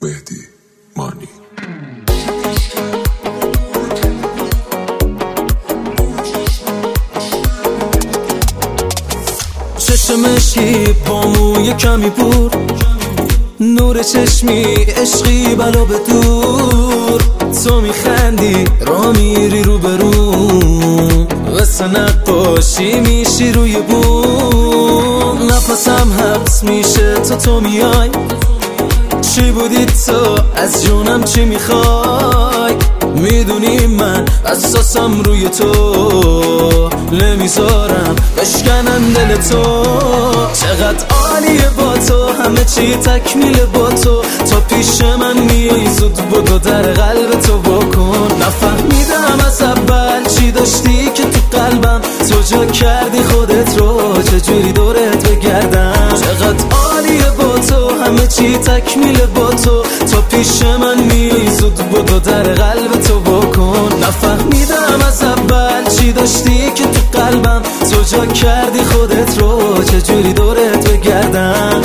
مهدی مانی. چشمشی با موی کمی پور، نور چشمی عشقی بلا به دور، تو میخندی را میری رو برو، واسه نقاشی میشی روی بوم، نفسم حبس میشه تو میای، چی بودی تو از جونم چی میخوای، میدونی من اساسم روی تو، نمیذارم بشکنن دل تو، چقدر عالیه با تو، همه چی تکمیل با تو، تا پیش من میای زود بدو در قلب تو بکن، نفهمیدم از اول چی داشتی که تو قلبم، تو جا کردی خودت رو چجوری دورت بگردم، چقدر عالیه با تو، همه چی تکمیل با تو، تا پیش من میای زود بدو در قلب تو بکن، نفهمیدم از اول چی داشتی که تو قلبم، تو جا کردی خودت رو چجوری دورت بگردم.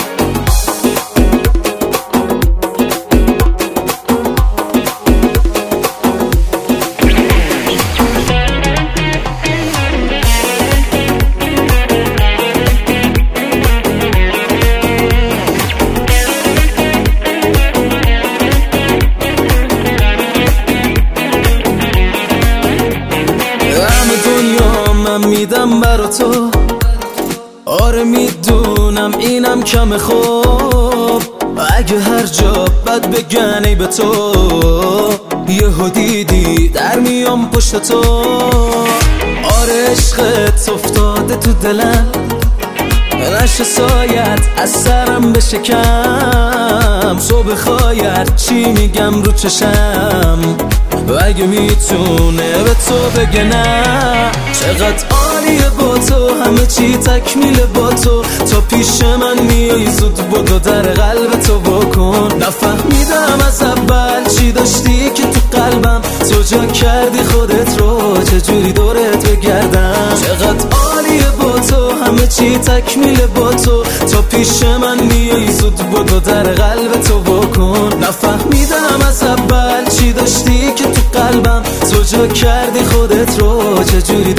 میدم برا تو، آره میدونم اینم کم خوب، اگه هر جا بد بگن ای به تو، یهو دیدی در میام پشت تو، آره عشقت افتاده تو دلم، نشه سایت از سرم بشه کم، تو بخواید چی میگم رو چشم، و اگه میتونه به تو بگه نه، چقدر عالیه با تو، همه چی تکمیل با تو، تا پیش من میای زود بدو در قلب تو بکن، نفهمیدم از اول چی داشتی که تو قلبم، تو جا کردی خودت رو چجوری دورت بگردم، چقدر عالیه با تو، همه چی تکمیل با تو، تا پیش من میای زود بدو در قلب تو بکن، نفهمیدم از اول چی داشتی که تو قلبم، تو جا کردی خودت رو چجوری